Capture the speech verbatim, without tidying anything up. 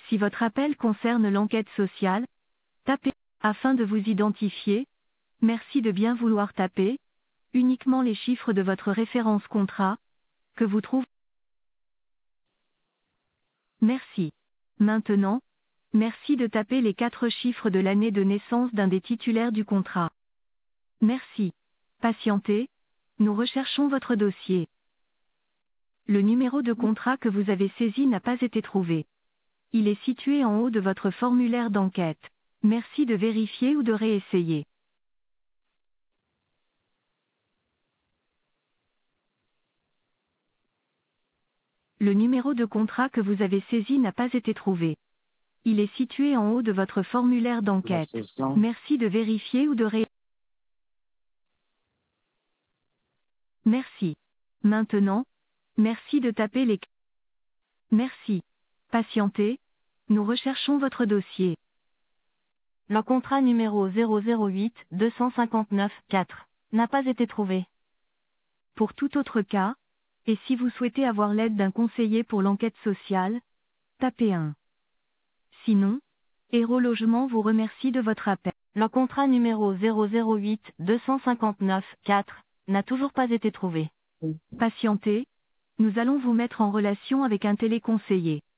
Si votre appel concerne l'enquête sociale, tapez afin de vous identifier. Merci de bien vouloir taper uniquement les chiffres de votre référence contrat que vous trouvez. Merci. Maintenant, merci de taper les quatre chiffres de l'année de naissance d'un des titulaires du contrat. Merci. Patientez. Nous recherchons votre dossier. Le numéro de contrat que vous avez saisi n'a pas été trouvé. Il est situé en haut de votre formulaire d'enquête. Merci de vérifier ou de réessayer. Le numéro de contrat que vous avez saisi n'a pas été trouvé. Il est situé en haut de votre formulaire d'enquête. Merci de vérifier ou de réessayer. Merci. Maintenant, merci de taper les... Merci. Patientez. Nous recherchons votre dossier. Le contrat numéro zéro zéro huit deux cent cinquante-neuf quatre n'a pas été trouvé. Pour tout autre cas, et si vous souhaitez avoir l'aide d'un conseiller pour l'enquête sociale, tapez un. Sinon, Héros Logement vous remercie de votre appel. Le contrat numéro zéro zéro huit deux cent cinquante-neuf quatre n'a toujours pas été trouvé. Patientez, nous allons vous mettre en relation avec un téléconseiller.